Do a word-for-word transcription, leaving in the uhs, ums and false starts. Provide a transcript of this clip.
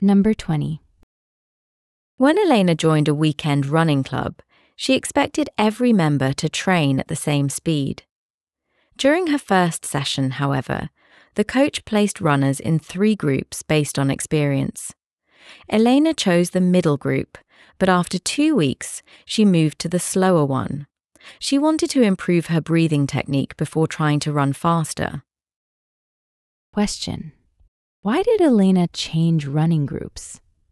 Number twenty. When Elena joined a weekend running club, she expected every member to train at the same speed. During her first session, however, the coach placed runners in three groups based on experience. Elena chose the middle group, but after two weeks, she moved to the slower one. She wanted to improve her breathing technique before trying to run faster. Question: why did Elena change running groups?